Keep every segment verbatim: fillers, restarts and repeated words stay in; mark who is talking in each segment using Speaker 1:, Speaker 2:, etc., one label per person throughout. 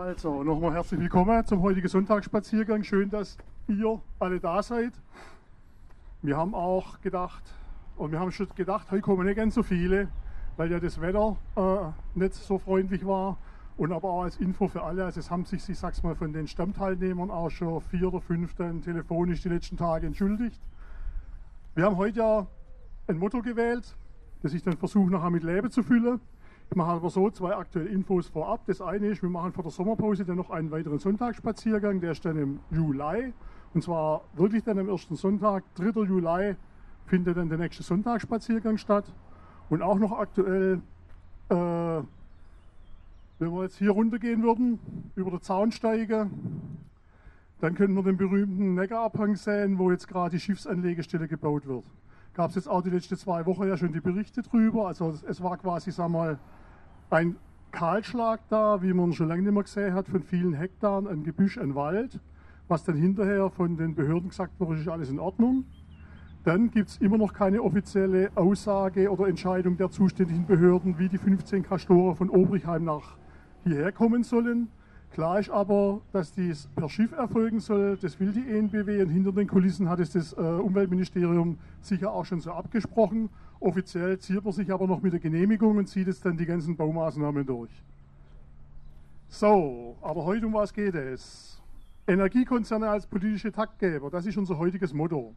Speaker 1: Also, nochmal herzlich willkommen zum heutigen Sonntagsspaziergang. Schön, dass ihr alle da seid. Wir haben auch gedacht, und wir haben schon gedacht, heute kommen nicht ganz so viele, weil ja das Wetter äh, nicht so freundlich war. Und aber auch als Info für alle, also es haben sich, ich sag's mal, von den Stammteilnehmern auch schon vier oder fünf dann telefonisch die letzten Tage entschuldigt. Wir haben heute ja ein Motto gewählt, das ich dann versuche nachher mit Leben zu füllen. Ich mache aber so zwei aktuelle Infos vorab. Das eine ist, wir machen vor der Sommerpause dann noch einen weiteren Sonntagsspaziergang, der ist dann im Juli. Und zwar wirklich dann am ersten Sonntag, dritter Juli, findet dann der nächste Sonntagsspaziergang statt. Und auch noch aktuell, äh, wenn wir jetzt hier runtergehen würden, über den Zaun steigen, dann können wir den berühmten Neckarabhang sehen, wo jetzt gerade die Schiffsanlegestelle gebaut wird. Gab es jetzt auch die letzten zwei Wochen ja schon die Berichte drüber. Also es war quasi, sag mal, ein Kahlschlag da, wie man schon lange nicht mehr gesehen hat, von vielen Hektaren an Gebüsch, an Wald, was dann hinterher von den Behörden gesagt wurde, ist alles in Ordnung. Dann gibt es immer noch keine offizielle Aussage oder Entscheidung der zuständigen Behörden, wie die fünfzehn Kastoren von Obrichheim nach hierher kommen sollen. Klar ist aber, dass dies per Schiff erfolgen soll, das will die E N B W und hinter den Kulissen hat es das äh, Umweltministerium sicher auch schon so abgesprochen. Offiziell zieht man sich aber noch mit der Genehmigung und zieht jetzt dann die ganzen Baumaßnahmen durch. So, aber heute um was geht es? Energiekonzerne als politische Taktgeber, das ist unser heutiges Motto.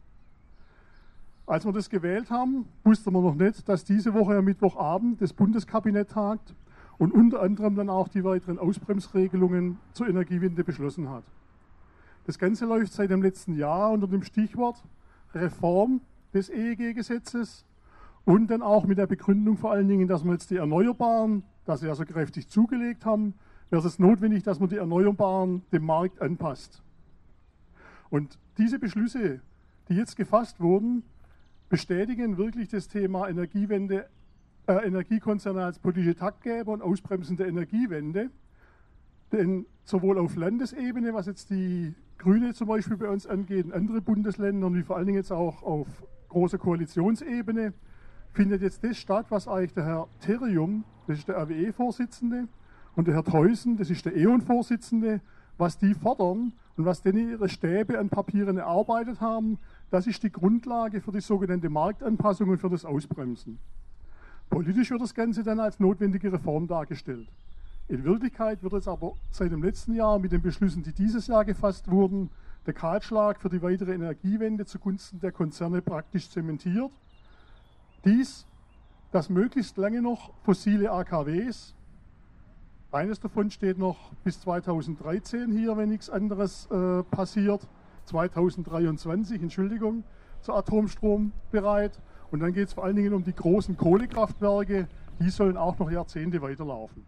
Speaker 1: Als wir das gewählt haben, wussten wir noch nicht, dass diese Woche am Mittwochabend das Bundeskabinett tagt und unter anderem dann auch die weiteren Ausbremsregelungen zur Energiewende beschlossen hat. Das Ganze läuft seit dem letzten Jahr unter dem Stichwort Reform des E E G-Gesetzes und dann auch mit der Begründung vor allen Dingen, dass wir jetzt die Erneuerbaren, dass sie also kräftig zugelegt haben, wäre es notwendig, dass man die Erneuerbaren dem Markt anpasst. Und diese Beschlüsse, die jetzt gefasst wurden, bestätigen wirklich das Thema Energiewende, äh, Energiekonzerne als politische Taktgeber und Ausbremsen der Energiewende. Denn sowohl auf Landesebene, was jetzt die Grüne zum Beispiel bei uns angeht, in anderen Bundesländern, wie vor allen Dingen jetzt auch auf großer Koalitionsebene, findet jetzt das statt, was eigentlich der Herr Therium, das ist der R W E-Vorsitzende, und der Herr Theusen, das ist der E O N-Vorsitzende, was die fordern und was denn ihre Stäbe an Papieren erarbeitet haben, das ist die Grundlage für die sogenannte Marktanpassung und für das Ausbremsen. Politisch wird das Ganze dann als notwendige Reform dargestellt. In Wirklichkeit wird jetzt aber seit dem letzten Jahr mit den Beschlüssen, die dieses Jahr gefasst wurden, der Kahlschlag für die weitere Energiewende zugunsten der Konzerne praktisch zementiert. Dies, dass möglichst lange noch fossile A K Ws, eines davon steht noch bis zweitausenddreizehn hier, wenn nichts anderes äh, passiert, zweitausenddreiundzwanzig, Entschuldigung, zur Atomstrom bereit. Und dann geht es vor allen Dingen um die großen Kohlekraftwerke, die sollen auch noch Jahrzehnte weiterlaufen.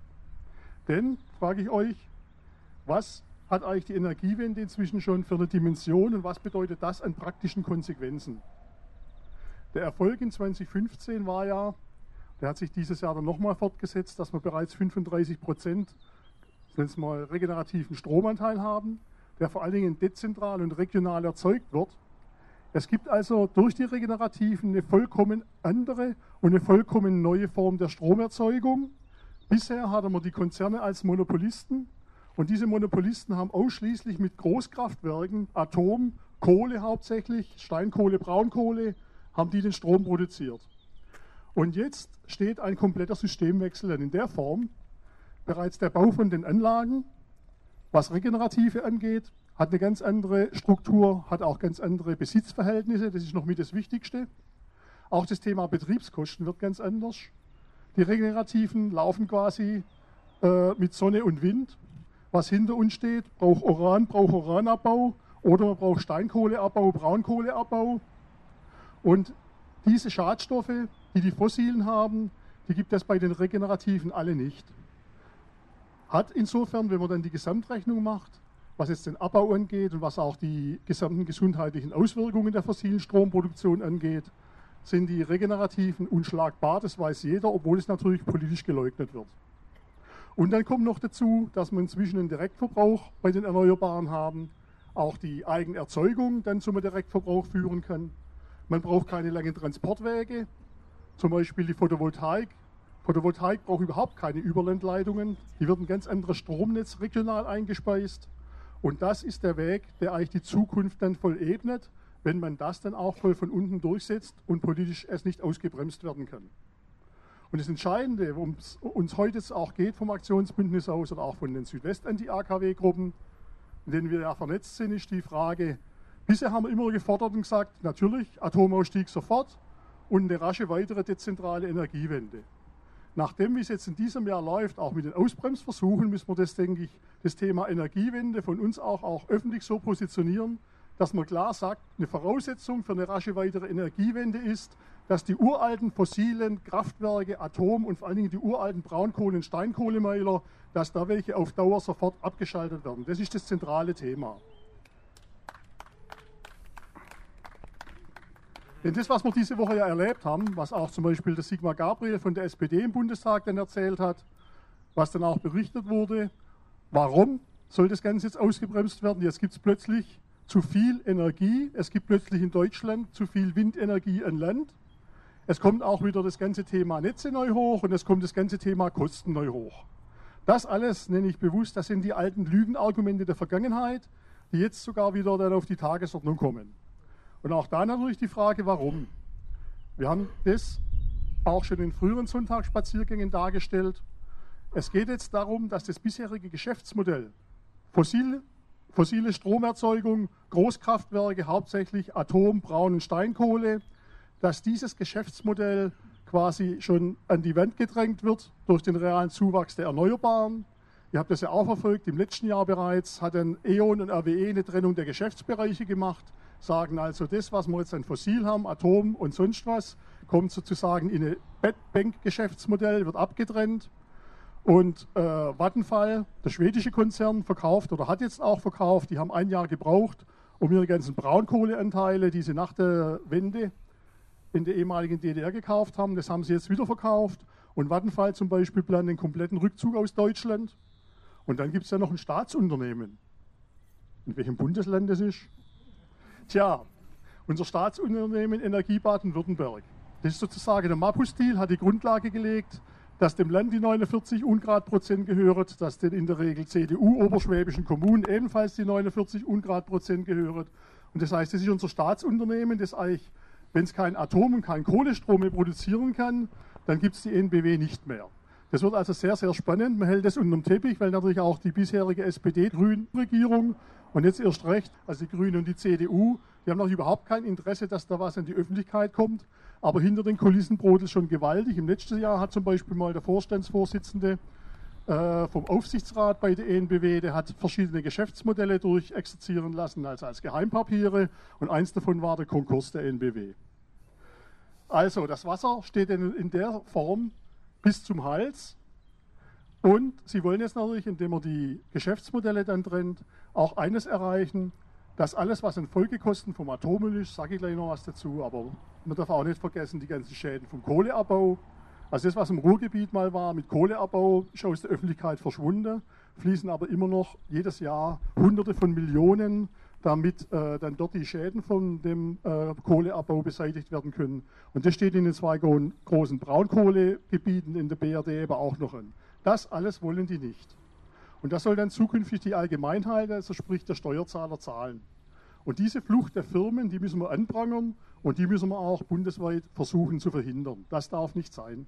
Speaker 1: Denn, frage ich euch, was hat eigentlich die Energiewende inzwischen schon für eine Dimension und was bedeutet das an praktischen Konsequenzen? Der Erfolg in zweitausendfünfzehn war ja, der hat sich dieses Jahr dann nochmal fortgesetzt, dass wir bereits fünfunddreißig Prozent, nennen wir mal, regenerativen Stromanteil haben, der vor allen Dingen dezentral und regional erzeugt wird. Es gibt also durch die Regenerativen eine vollkommen andere und eine vollkommen neue Form der Stromerzeugung. Bisher hatten wir die Konzerne als Monopolisten und diese Monopolisten haben ausschließlich mit Großkraftwerken, Atom, Kohle hauptsächlich, Steinkohle, Braunkohle, haben die den Strom produziert. Und jetzt steht ein kompletter Systemwechsel in der Form. Bereits der Bau von den Anlagen, was Regenerative angeht, hat eine ganz andere Struktur, hat auch ganz andere Besitzverhältnisse, das ist noch mit das Wichtigste. Auch das Thema Betriebskosten wird ganz anders. Die Regenerativen laufen quasi äh, mit Sonne und Wind. Was hinter uns steht, braucht Uran, braucht Uranabbau oder man braucht Steinkohleabbau, Braunkohleabbau. Und diese Schadstoffe, die die Fossilen haben, die gibt es bei den Regenerativen alle nicht. Hat insofern, wenn man dann die Gesamtrechnung macht, was jetzt den Abbau angeht und was auch die gesamten gesundheitlichen Auswirkungen der fossilen Stromproduktion angeht, sind die Regenerativen unschlagbar, das weiß jeder, obwohl es natürlich politisch geleugnet wird. Und dann kommt noch dazu, dass wir inzwischen einen Direktverbrauch bei den Erneuerbaren haben, auch die Eigenerzeugung dann zum Direktverbrauch führen kann. Man braucht keine langen Transportwege, zum Beispiel die Photovoltaik Photovoltaik braucht überhaupt keine Überlandleitungen. Die wird ein ganz anderes Stromnetz regional eingespeist. Und das ist der Weg, der eigentlich die Zukunft dann voll ebnet, wenn man das dann auch voll von unten durchsetzt und politisch es nicht ausgebremst werden kann. Und das Entscheidende, worum es uns heute auch geht vom Aktionsbündnis aus oder auch von den Südwest-Anti-A K W-Gruppen, in denen wir ja vernetzt sind, ist die Frage, bisher haben wir immer gefordert und gesagt, natürlich Atomausstieg sofort und eine rasche weitere dezentrale Energiewende. Nachdem, wie es jetzt in diesem Jahr läuft, auch mit den Ausbremsversuchen, müssen wir das, denke ich, das Thema Energiewende von uns auch, auch öffentlich so positionieren, dass man klar sagt, eine Voraussetzung für eine rasche weitere Energiewende ist, dass die uralten fossilen Kraftwerke, Atom und vor allen Dingen die uralten Braunkohle- und Steinkohlemeiler, dass da welche auf Dauer sofort abgeschaltet werden. Das ist das zentrale Thema. Denn das, was wir diese Woche ja erlebt haben, was auch zum Beispiel der Sigmar Gabriel von der S P D im Bundestag dann erzählt hat, was dann auch berichtet wurde, warum soll das Ganze jetzt ausgebremst werden? Jetzt gibt es plötzlich zu viel Energie, es gibt plötzlich in Deutschland zu viel Windenergie an Land. Es kommt auch wieder das ganze Thema Netze neu hoch und es kommt das ganze Thema Kosten neu hoch. Das alles nenne ich bewusst, das sind die alten Lügenargumente der Vergangenheit, die jetzt sogar wieder dann auf die Tagesordnung kommen. Und auch da natürlich die Frage, warum. Wir haben das auch schon in früheren Sonntagsspaziergängen dargestellt. Es geht jetzt darum, dass das bisherige Geschäftsmodell, fossil, fossile Stromerzeugung, Großkraftwerke, hauptsächlich Atom, Braun- und Steinkohle, dass dieses Geschäftsmodell quasi schon an die Wand gedrängt wird durch den realen Zuwachs der Erneuerbaren. Ihr habt das ja auch verfolgt, im letzten Jahr bereits hat dann E O N und R W E eine Trennung der Geschäftsbereiche gemacht, sagen also, das, was wir jetzt an Fossil haben, Atom und sonst was, kommt sozusagen in ein Bankgeschäftsmodell, wird abgetrennt. Und äh, Vattenfall, der schwedische Konzern, verkauft oder hat jetzt auch verkauft, die haben ein Jahr gebraucht, um ihre ganzen Braunkohleanteile, die sie nach der Wende in der ehemaligen D D R gekauft haben, das haben sie jetzt wieder verkauft. Und Vattenfall zum Beispiel plant den kompletten Rückzug aus Deutschland. Und dann gibt es ja noch ein Staatsunternehmen. In welchem Bundesland das ist? Tja, unser Staatsunternehmen Energie Baden-Württemberg. Das ist sozusagen der Mappus-Deal, hat die Grundlage gelegt, dass dem Land die neunundvierzig Ungrad-Prozent gehört, dass den in der Regel C D U-oberschwäbischen Kommunen ebenfalls die neunundvierzig Ungrad-Prozent gehört. Und das heißt, das ist unser Staatsunternehmen, das eigentlich, wenn es kein Atom und kein Kohlestrom mehr produzieren kann, dann gibt es die N B W nicht mehr. Das wird also sehr, sehr spannend. Man hält das unter dem Teppich, weil natürlich auch die bisherige S P D-Grün-Regierung und jetzt erst recht, also die Grünen und die C D U, die haben noch überhaupt kein Interesse, dass da was in die Öffentlichkeit kommt. Aber hinter den Kulissen brodelt schon gewaltig. Im letzten Jahr hat zum Beispiel mal der Vorstandsvorsitzende äh, vom Aufsichtsrat bei der N B W, der hat verschiedene Geschäftsmodelle durchexerzieren lassen, also als Geheimpapiere. Und eins davon war der Konkurs der N B W. Also das Wasser steht in, in der Form bis zum Hals. Und sie wollen jetzt natürlich, indem man die Geschäftsmodelle dann trennt, auch eines erreichen, dass alles, was an Folgekosten vom Atommüll ist, sage ich gleich noch was dazu, aber man darf auch nicht vergessen, die ganzen Schäden vom Kohleabbau. Also das, was im Ruhrgebiet mal war mit Kohleabbau, ist aus der Öffentlichkeit verschwunden, fließen aber immer noch jedes Jahr Hunderte von Millionen, damit äh, dann dort die Schäden von dem äh, Kohleabbau beseitigt werden können. Und das steht in den zwei großen Braunkohlegebieten in der B R D aber auch noch an. Das alles wollen die nicht. Und das soll dann zukünftig die Allgemeinheit, also sprich der Steuerzahler, zahlen. Und diese Flucht der Firmen, die müssen wir anprangern und die müssen wir auch bundesweit versuchen zu verhindern. Das darf nicht sein.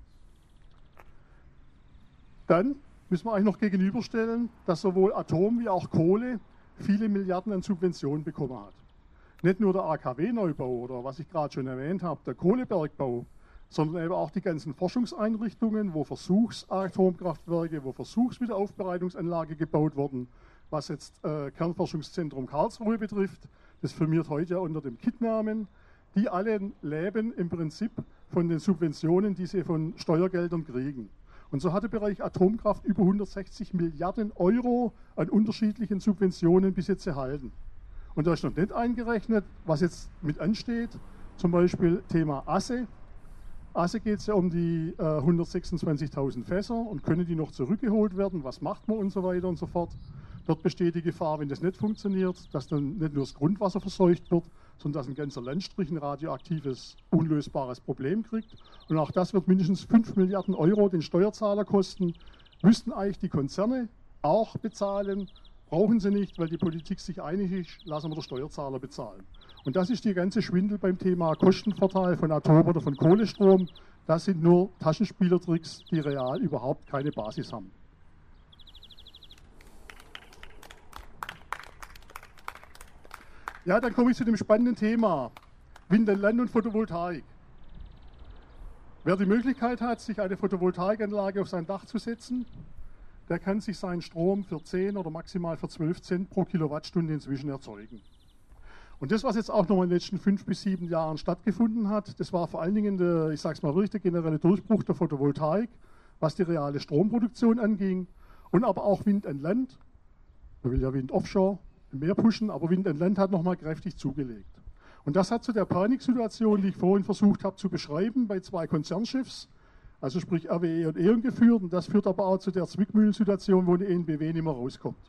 Speaker 1: Dann müssen wir eigentlich noch gegenüberstellen, dass sowohl Atom wie auch Kohle viele Milliarden an Subventionen bekommen hat. Nicht nur der A K W-Neubau oder was ich gerade schon erwähnt habe, der Kohlebergbau, sondern eben auch die ganzen Forschungseinrichtungen, wo Versuchsatomkraftwerke, wo Versuchswiederaufbereitungsanlage gebaut wurden, was jetzt äh, Kernforschungszentrum Karlsruhe betrifft, das firmiert heute ja unter dem K I T-Namen, die alle leben im Prinzip von den Subventionen, die sie von Steuergeldern kriegen. Und so hat der Bereich Atomkraft über hundertsechzig Milliarden Euro an unterschiedlichen Subventionen bis jetzt erhalten. Und da ist noch nicht eingerechnet, was jetzt mit ansteht, zum Beispiel Thema Asse. Asse geht es ja um die äh, hundertsechsundzwanzigtausend Fässer und können die noch zurückgeholt werden, was macht man und so weiter und so fort. Dort besteht die Gefahr, wenn das nicht funktioniert, dass dann nicht nur das Grundwasser verseucht wird, sondern dass ein ganzer Landstrich ein radioaktives, unlösbares Problem kriegt. Und auch das wird mindestens fünf Milliarden Euro den Steuerzahler kosten. Müssten eigentlich die Konzerne auch bezahlen, brauchen sie nicht, weil die Politik sich einig ist, lassen wir den Steuerzahler bezahlen. Und das ist die ganze Schwindel beim Thema Kostenvorteil von Atom oder von Kohlestrom. Das sind nur Taschenspielertricks, die real überhaupt keine Basis haben. Ja, dann komme ich zu dem spannenden Thema Wind an Land und Photovoltaik. Wer die Möglichkeit hat, sich eine Photovoltaikanlage auf sein Dach zu setzen, der kann sich seinen Strom für zehn oder maximal für zwölf Cent pro Kilowattstunde inzwischen erzeugen. Und das, was jetzt auch noch in den letzten fünf bis sieben Jahren stattgefunden hat, das war vor allen Dingen der, ich sage es mal wirklich, der generelle Durchbruch der Photovoltaik, was die reale Stromproduktion anging und aber auch Wind an Land. Man will ja Wind offshore mehr pushen, aber Wind an Land hat nochmal kräftig zugelegt. Und das hat zu der Paniksituation, die ich vorhin versucht habe zu beschreiben, bei zwei Konzernchefs, also sprich R W E und E.ON geführt. Und das führt aber auch zu der Zwickmühlensituation, wo eine E N B W nicht mehr rauskommt.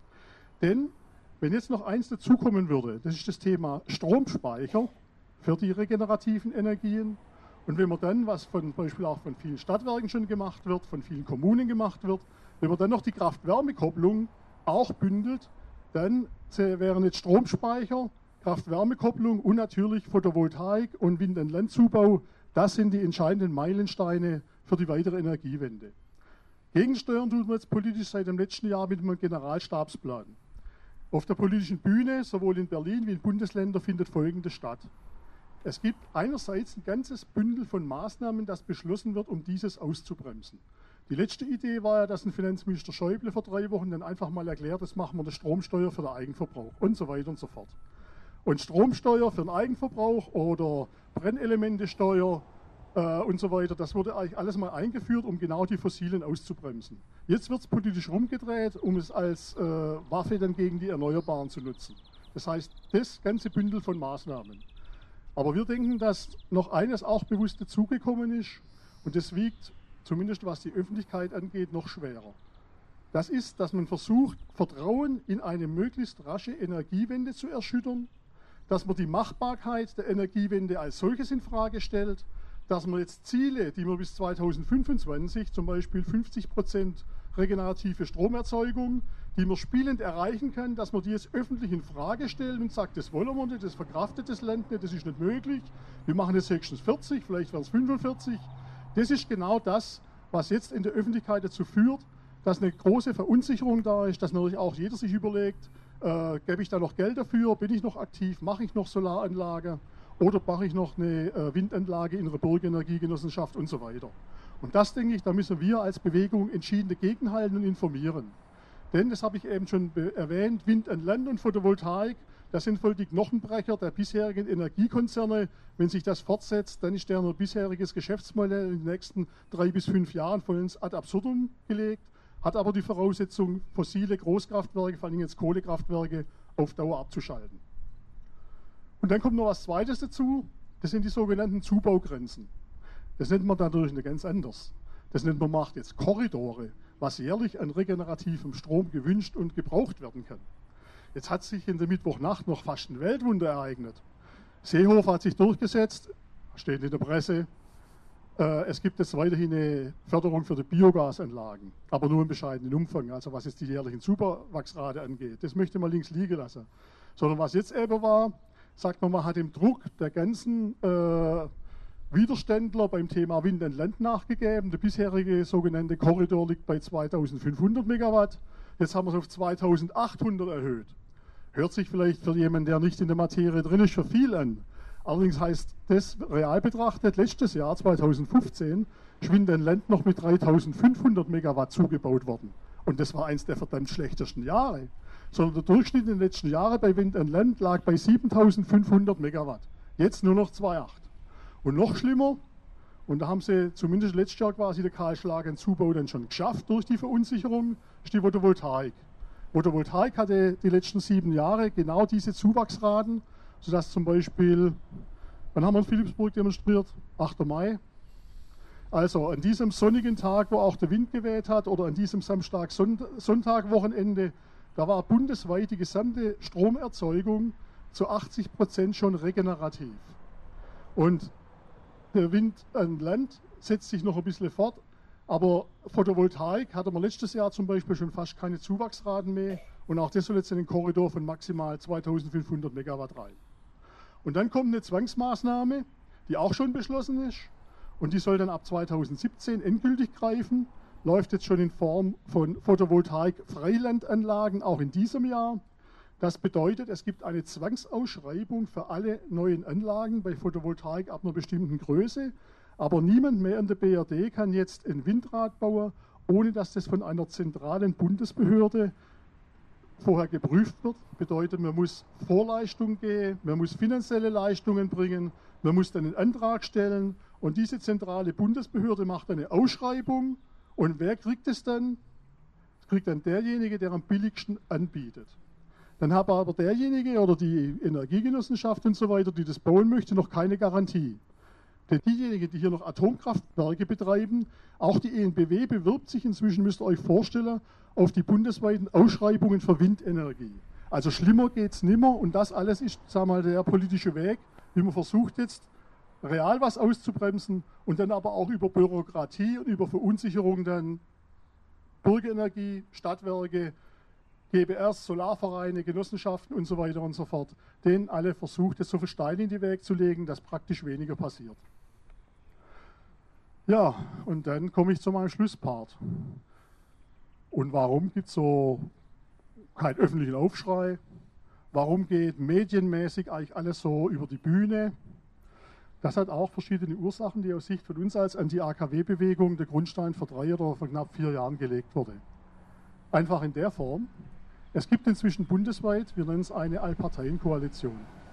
Speaker 1: Denn wenn jetzt noch eins dazukommen würde, das ist das Thema Stromspeicher für die regenerativen Energien. Und wenn man dann, was zum Beispiel auch von vielen Stadtwerken schon gemacht wird, von vielen Kommunen gemacht wird, wenn man dann noch die Kraft-Wärme-Kopplung auch bündelt, dann wären jetzt Stromspeicher, Kraft-Wärme-Kopplung und natürlich Photovoltaik und Wind- und Landzubau. Das sind die entscheidenden Meilensteine für die weitere Energiewende. Gegensteuern tut man jetzt politisch seit dem letzten Jahr mit einem Generalstabsplan. Auf der politischen Bühne, sowohl in Berlin wie in Bundesländern, findet Folgendes statt. Es gibt einerseits ein ganzes Bündel von Maßnahmen, das beschlossen wird, um dieses auszubremsen. Die letzte Idee war ja, dass ein Finanzminister Schäuble vor drei Wochen dann einfach mal erklärt, das machen wir eine Stromsteuer für den Eigenverbrauch und so weiter und so fort. Und Stromsteuer für den Eigenverbrauch oder Brennelementesteuer äh, und so weiter, das wurde eigentlich alles mal eingeführt, um genau die Fossilen auszubremsen. Jetzt wird es politisch rumgedreht, um es als äh, Waffe dann gegen die Erneuerbaren zu nutzen. Das heißt, das ganze Bündel von Maßnahmen. Aber wir denken, dass noch eines auch bewusst dazugekommen ist und das wiegt, zumindest was die Öffentlichkeit angeht, noch schwerer. Das ist, dass man versucht, Vertrauen in eine möglichst rasche Energiewende zu erschüttern, dass man die Machbarkeit der Energiewende als solches in Frage stellt, dass man jetzt Ziele, die man bis zweitausendfünfundzwanzig, zum Beispiel fünfzig Prozent regenerative Stromerzeugung, die man spielend erreichen kann, dass man die jetzt öffentlich in Frage stellt und sagt, das wollen wir nicht, das verkraftet das Land nicht, das ist nicht möglich, wir machen jetzt höchstens vierzig, vielleicht werden es fünfundvierzig. Das ist genau das, was jetzt in der Öffentlichkeit dazu führt, dass eine große Verunsicherung da ist, dass natürlich auch jeder sich überlegt, äh, gebe ich da noch Geld dafür, bin ich noch aktiv, mache ich noch Solaranlage oder mache ich noch eine äh, Windanlage in einer Bürgerenergiegenossenschaft und so weiter. Und das, denke ich, da müssen wir als Bewegung entschieden dagegenhalten und informieren. Denn, das habe ich eben schon erwähnt, Wind an Land und Photovoltaik, das sind voll die Knochenbrecher der bisherigen Energiekonzerne. Wenn sich das fortsetzt, dann ist deren bisheriges Geschäftsmodell in den nächsten drei bis fünf Jahren vollends ad absurdum gelegt, hat aber die Voraussetzung, fossile Großkraftwerke, vor allem jetzt Kohlekraftwerke, auf Dauer abzuschalten. Und dann kommt noch was Zweites dazu, das sind die sogenannten Zubaugrenzen. Das nennt man dadurch nicht ganz anders. Das nennt man, macht jetzt Korridore, was jährlich an regenerativem Strom gewünscht und gebraucht werden kann. Jetzt hat sich in der Mittwochnacht noch fast ein Weltwunder ereignet. Seehofer hat sich durchgesetzt, steht in der Presse, äh, es gibt jetzt weiterhin eine Förderung für die Biogasanlagen, aber nur im bescheidenen Umfang, also was jetzt die jährlichen Zuwachsrate angeht. Das möchte man links liegen lassen. Sondern was jetzt eben war, sagt man, man hat dem Druck der ganzen äh, Widerständler beim Thema Wind und Land nachgegeben. Der bisherige sogenannte Korridor liegt bei zweitausendfünfhundert Megawatt. Jetzt haben wir es auf zweitausendachthundert erhöht. Hört sich vielleicht für jemanden, der nicht in der Materie drin ist, für viel an. Allerdings heißt das real betrachtet, letztes Jahr, zweitausendfünfzehn, ist Wind und Land noch mit dreitausendfünfhundert Megawatt zugebaut worden. Und das war eins der verdammt schlechtesten Jahre. Sondern der Durchschnitt in den letzten Jahren bei Wind und Land lag bei siebentausendfünfhundert Megawatt. Jetzt nur noch zwei Komma acht. Und noch schlimmer, und da haben sie zumindest letztes Jahr quasi der Kahlschlag einen Zubau dann schon geschafft durch die Verunsicherung, ist die Photovoltaik. Photovoltaik hatte die letzten sieben Jahre genau diese Zuwachsraten, sodass zum Beispiel, wann haben wir in Philipsburg demonstriert? achter Mai. Also an diesem sonnigen Tag, wo auch der Wind geweht hat, oder an diesem Samstag, Sonntag, Wochenende, da war bundesweit die gesamte Stromerzeugung zu achtzig Prozent schon regenerativ. Und der Wind an Land setzt sich noch ein bisschen fort, aber Photovoltaik hatte man letztes Jahr zum Beispiel schon fast keine Zuwachsraten mehr und auch das soll jetzt in den Korridor von maximal zweitausendfünfhundert Megawatt rein. Und dann kommt eine Zwangsmaßnahme, die auch schon beschlossen ist und die soll dann ab zweitausendsiebzehn endgültig greifen, läuft jetzt schon in Form von Photovoltaik-Freilandanlagen, auch in diesem Jahr. Das bedeutet, es gibt eine Zwangsausschreibung für alle neuen Anlagen bei Photovoltaik ab einer bestimmten Größe. Aber niemand mehr in der B R D kann jetzt ein Windrad bauen, ohne dass das von einer zentralen Bundesbehörde vorher geprüft wird. Bedeutet, man muss Vorleistung geben, man muss finanzielle Leistungen bringen, man muss dann einen Antrag stellen. Und diese zentrale Bundesbehörde macht eine Ausschreibung. Und wer kriegt es dann? Das kriegt dann derjenige, der am billigsten anbietet. Dann hat aber derjenige oder die Energiegenossenschaft und so weiter, die das bauen möchte, noch keine Garantie. Denn diejenigen, die hier noch Atomkraftwerke betreiben, auch die E N B W bewirbt sich inzwischen, müsst ihr euch vorstellen, auf die bundesweiten Ausschreibungen für Windenergie. Also schlimmer geht es nimmer und das alles ist, sagen wir mal, der politische Weg, wie man versucht jetzt real was auszubremsen und dann aber auch über Bürokratie und über Verunsicherung dann Bürgerenergie, Stadtwerke, G B Rs, Solarvereine, Genossenschaften und so weiter und so fort, denen alle versucht, jetzt so viel Steine in die Weg zu legen, dass praktisch weniger passiert. Ja, und dann komme ich zu meinem Schlusspart. Und warum gibt es so keinen öffentlichen Aufschrei? Warum geht medienmäßig eigentlich alles so über die Bühne? Das hat auch verschiedene Ursachen, die aus Sicht von uns als Anti-A K W-Bewegung der Grundstein vor drei oder vor knapp vier Jahren gelegt wurde. Einfach in der Form, es gibt inzwischen bundesweit, wir nennen es eine Allparteienkoalition.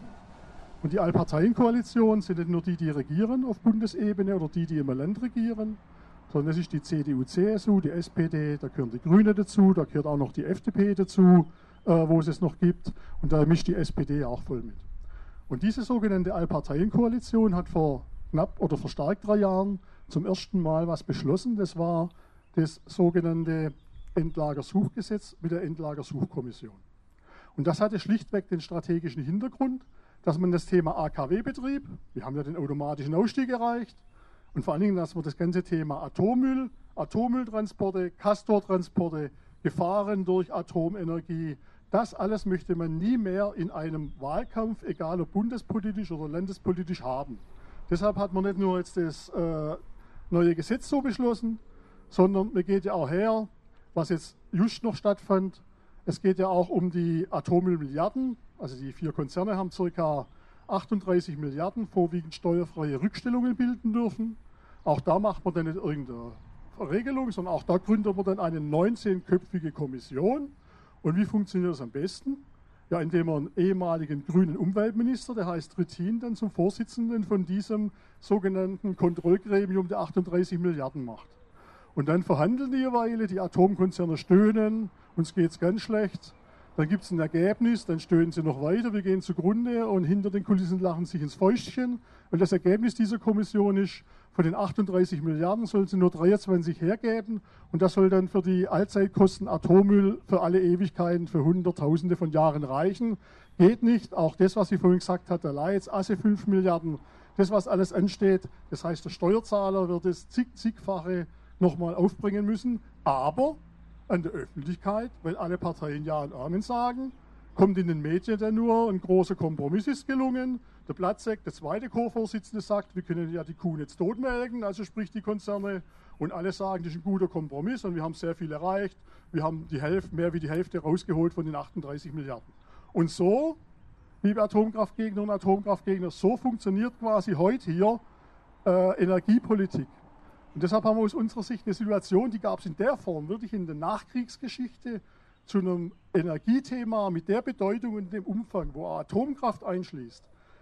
Speaker 1: Und die Allparteienkoalition sind nicht nur die, die regieren auf Bundesebene oder die, die im Land regieren, sondern es ist die C D U, C S U, die S P D, da gehören die Grünen dazu, da gehört auch noch die F D P dazu, äh, wo es es noch gibt, und da mischt die S P D auch voll mit. Und diese sogenannte Allparteienkoalition hat vor knapp oder vor stark drei Jahren zum ersten Mal was beschlossen, das war das sogenannte Endlagersuchgesetz mit der Endlagersuchkommission. Und das hatte schlichtweg den strategischen Hintergrund, dass man das Thema A K W-Betrieb, wir haben ja den automatischen Ausstieg erreicht, und vor allen Dingen, dass man das ganze Thema Atommüll, Atommülltransporte, Castortransporte, Gefahren durch Atomenergie, das alles möchte man nie mehr in einem Wahlkampf, egal ob bundespolitisch oder landespolitisch, haben. Deshalb hat man nicht nur jetzt das äh, neue Gesetz so beschlossen, sondern man geht ja auch her, was jetzt just noch stattfand. Es geht ja auch um die Atommüllmilliarden. Also die vier Konzerne haben ca. achtunddreißig Milliarden vorwiegend steuerfreie Rückstellungen bilden dürfen. Auch da macht man dann nicht irgendeine Regelung, sondern auch da gründet man dann eine neunzehnköpfige Kommission. Und wie funktioniert das am besten? Ja, indem man einen ehemaligen grünen Umweltminister, der heißt Trittin, dann zum Vorsitzenden von diesem sogenannten Kontrollgremium der achtunddreißig Milliarden macht. Und dann verhandeln die jeweils, die Atomkonzerne stöhnen, uns geht es ganz schlecht. Dann gibt es ein Ergebnis, dann stöhnen sie noch weiter, wir gehen zugrunde und hinter den Kulissen lachen sich ins Fäustchen. Und das Ergebnis dieser Kommission ist, von den achtunddreißig Milliarden sollen sie nur dreiundzwanzig hergeben. Und das soll dann für die Allzeitkosten Atommüll für alle Ewigkeiten, für Hunderttausende von Jahren reichen. Geht nicht. Auch das, was sie vorhin gesagt hat, der Leitz, Asse fünf Milliarden, das, was alles ansteht. Das heißt, der Steuerzahler wird das zig, zigfache nochmal aufbringen müssen. Aber an der Öffentlichkeit, weil alle Parteien Ja und Amen sagen, kommt in den Medien dann nur, ein großer Kompromiss ist gelungen. Der Platzek, der zweite Co-Vorsitzende, sagt, wir können ja die Kuh jetzt totmelken, also sprich die Konzerne. Und alle sagen, das ist ein guter Kompromiss und wir haben sehr viel erreicht. Wir haben die Hälfte, mehr wie die Hälfte rausgeholt von den achtunddreißig Milliarden. Und so, liebe Atomkraftgegner und Atomkraftgegner, so funktioniert quasi heute hier äh, Energiepolitik. Und deshalb haben wir aus unserer Sicht eine Situation, die gab es in der Form wirklich in der Nachkriegsgeschichte zu einem Energiethema mit der Bedeutung und dem Umfang, wo Atomkraft einschließt.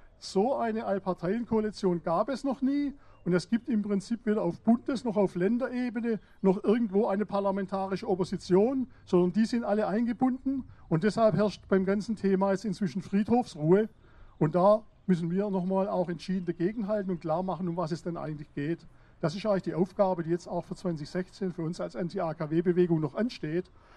Speaker 1: So eine Allparteienkoalition gab es noch nie und es gibt im Prinzip weder auf Bundes- noch auf Länderebene noch irgendwo eine parlamentarische Opposition, sondern die sind alle eingebunden und deshalb herrscht beim ganzen Thema jetzt inzwischen Friedhofsruhe und da müssen wir nochmal auch entschieden dagegenhalten und klar machen, um was es denn eigentlich geht. Das ist eigentlich die Aufgabe, die jetzt auch für zwanzig sechzehn für uns als Anti-A K W-Bewegung noch ansteht.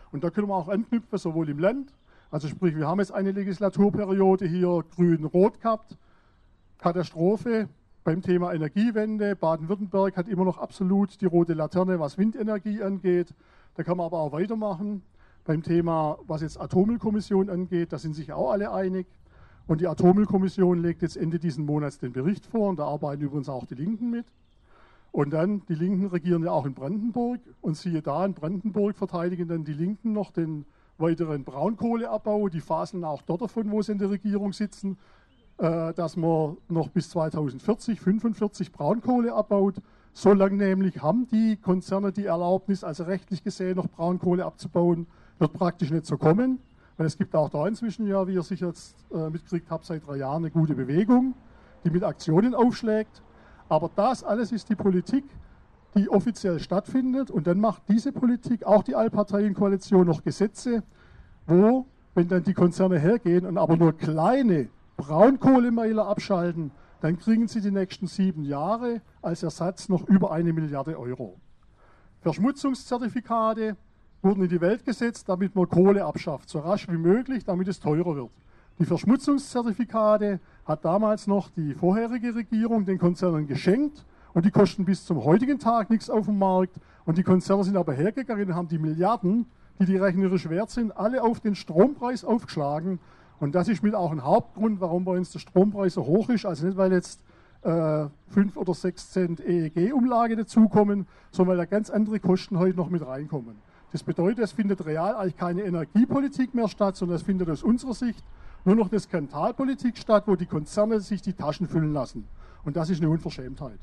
Speaker 1: Und da können wir auch anknüpfen, sowohl im Land, also sprich, wir haben jetzt eine Legislaturperiode hier grün-rot gehabt, Katastrophe beim Thema Energiewende. Baden-Württemberg hat immer noch absolut die rote Laterne, was Windenergie angeht. Da kann man aber auch weitermachen. Beim Thema, was jetzt Atommüllkommission angeht, da sind sich auch alle einig. Und die Atommüllkommission legt jetzt Ende diesen Monats den Bericht vor. Und da arbeiten übrigens auch die Linken mit. Und dann, die Linken regieren ja auch in Brandenburg. Und siehe da, in Brandenburg verteidigen dann die Linken noch den weiteren Braunkohleabbau. Die faseln auch dort davon, wo sie in der Regierung sitzen, dass man noch bis zweitausendvierzig, fünfundvierzig Braunkohle abbaut. So lange nämlich haben die Konzerne die Erlaubnis, also rechtlich gesehen noch Braunkohle abzubauen, wird praktisch nicht so kommen. Weil es gibt auch da inzwischen ja, wie ihr sicher jetzt äh, mitgekriegt habt, seit drei Jahren eine gute Bewegung, die mit Aktionen aufschlägt. Aber das alles ist die Politik, die offiziell stattfindet. Und dann macht diese Politik, auch die Allparteienkoalition, noch Gesetze, wo, wenn dann die Konzerne hergehen und aber nur kleine Braunkohlemeiler abschalten, dann kriegen sie die nächsten sieben Jahre als Ersatz noch über eine Milliarde Euro. Verschmutzungszertifikate wurden in die Welt gesetzt, damit man Kohle abschafft, so rasch wie möglich, damit es teurer wird. Die Verschmutzungszertifikate hat damals noch die vorherige Regierung den Konzernen geschenkt und die kosten bis zum heutigen Tag nichts auf dem Markt. Und die Konzerne sind aber hergegangen und haben die Milliarden, die die rechnerisch wert sind, alle auf den Strompreis aufgeschlagen. Und das ist mit auch ein Hauptgrund, warum bei uns der Strompreis so hoch ist. Also nicht, weil jetzt äh, fünf oder sechs Cent E E G-Umlage dazukommen, sondern weil da ganz andere Kosten heute noch mit reinkommen. Das bedeutet, es findet real eigentlich keine Energiepolitik mehr statt, sondern es findet aus unserer Sicht nur noch eine Skandalpolitik statt, wo die Konzerne sich die Taschen füllen lassen. Und das ist eine Unverschämtheit.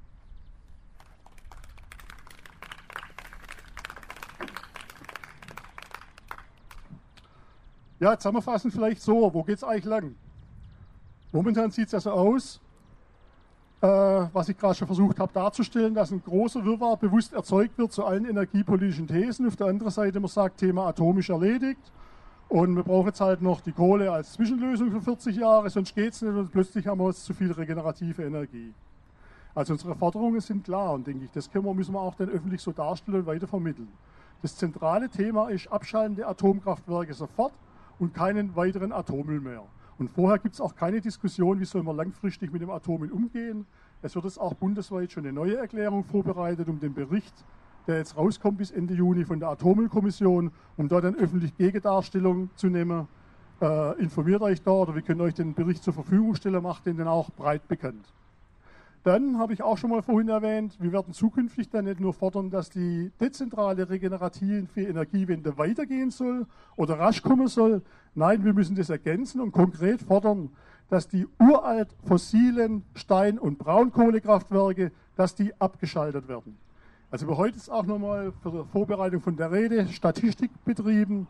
Speaker 1: Ja, zusammenfassend vielleicht so, wo geht es eigentlich lang? Momentan sieht es ja so aus, äh, was ich gerade schon versucht habe darzustellen, dass ein großer Wirrwarr bewusst erzeugt wird zu allen energiepolitischen Thesen. Auf der anderen Seite, man sagt, Thema atomisch erledigt und wir brauchen jetzt halt noch die Kohle als Zwischenlösung für vierzig Jahre, sonst geht es nicht und plötzlich haben wir jetzt zu viel regenerative Energie. Also unsere Forderungen sind klar und denke ich, das können wir, müssen wir auch dann öffentlich so darstellen und weitervermitteln. Das zentrale Thema ist Abschalten der Atomkraftwerke sofort und keinen weiteren Atommüll mehr. Und vorher gibt es auch keine Diskussion, wie soll man langfristig mit dem Atommüll umgehen. Es wird jetzt auch bundesweit schon eine neue Erklärung vorbereitet, um den Bericht, der jetzt rauskommt bis Ende Juni von der Atommüllkommission, um dort dann öffentlich Gegendarstellung zu nehmen. Äh, informiert euch da oder wir können euch den Bericht zur Verfügung stellen, macht den dann auch breit bekannt. Dann habe ich auch schon mal vorhin erwähnt, wir werden zukünftig dann nicht nur fordern, dass die dezentrale regenerative Energiewende weitergehen soll oder rasch kommen soll. Nein, wir müssen das ergänzen und konkret fordern, dass die uralt fossilen Stein- und Braunkohlekraftwerke, dass die abgeschaltet werden. Also wir heute ist auch nochmal für die Vorbereitung von der Rede Statistik betrieben.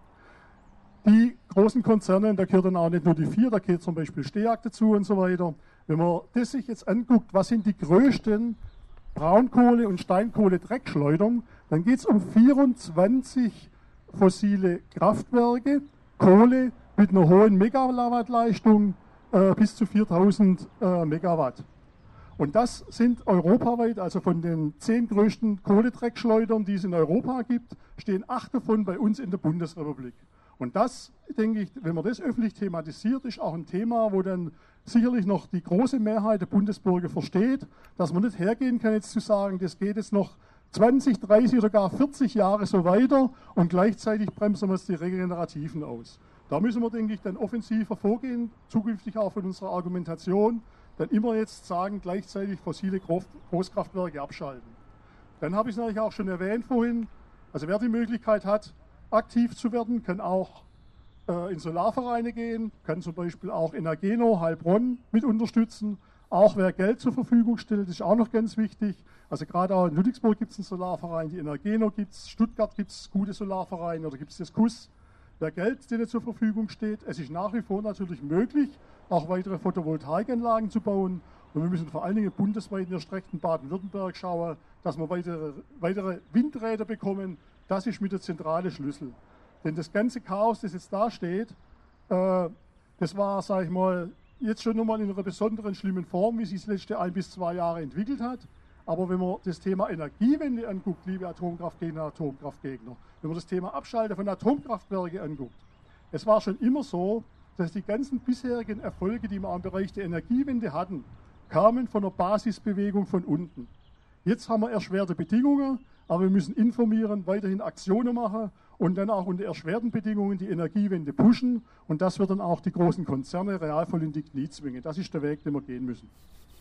Speaker 1: Die großen Konzerne, da gehört dann auch nicht nur die vier, da gehört zum Beispiel Steag dazu und so weiter. Wenn man das sich jetzt anguckt, was sind die größten Braunkohle- und Steinkohle-Dreckschleudern, dann geht es um vierundzwanzig fossile Kraftwerke, Kohle mit einer hohen Megawattleistung äh, bis zu viertausend äh, Megawatt. Und das sind europaweit, also von den zehn größten Kohledreckschleudern, die es in Europa gibt, stehen acht davon bei uns in der Bundesrepublik. Und das, denke ich, wenn man das öffentlich thematisiert, ist auch ein Thema, wo dann sicherlich noch die große Mehrheit der Bundesbürger versteht, dass man nicht hergehen kann, jetzt zu sagen, das geht jetzt noch zwanzig, dreißig oder gar vierzig Jahre so weiter und gleichzeitig bremsen wir jetzt die Regenerativen aus. Da müssen wir, denke ich, dann offensiver vorgehen, zukünftig auch von unserer Argumentation, dann immer jetzt sagen, gleichzeitig fossile Großkraftwerke abschalten. Dann habe ich es natürlich auch schon erwähnt vorhin, also wer die Möglichkeit hat, aktiv zu werden, kann auch äh, in Solarvereine gehen, kann zum Beispiel auch Energeno, Heilbronn mit unterstützen. Auch wer Geld zur Verfügung stellt, ist auch noch ganz wichtig. Also gerade auch in Ludwigsburg gibt es einen Solarverein, die Energeno gibt es, Stuttgart gibt es gute Solarvereine oder gibt es das K U S. Wer Geld denen zur Verfügung steht, es ist nach wie vor natürlich möglich, auch weitere Photovoltaikanlagen zu bauen. Und wir müssen vor allen Dingen bundesweit in der Streckten Baden-Württemberg schauen, dass wir weitere, weitere Windräder bekommen. Das ist mit der zentrale Schlüssel. Denn das ganze Chaos, das jetzt da steht, äh, das war, sage ich mal, jetzt schon nochmal in einer besonderen schlimmen Form, wie sich das letzte ein bis zwei Jahre entwickelt hat. Aber wenn man das Thema Energiewende anguckt, liebe Atomkraftgegner, Atomkraftgegner, wenn man das Thema Abschalten von Atomkraftwerken anguckt, es war schon immer so, dass die ganzen bisherigen Erfolge, die wir im Bereich der Energiewende hatten, kamen von der Basisbewegung von unten. Jetzt haben wir erschwerte Bedingungen, aber wir müssen informieren, weiterhin Aktionen machen und dann auch unter erschwerten Bedingungen die Energiewende pushen. Und das wird dann auch die großen Konzerne real voll in die Knie zwingen. Das ist der Weg, den wir gehen müssen.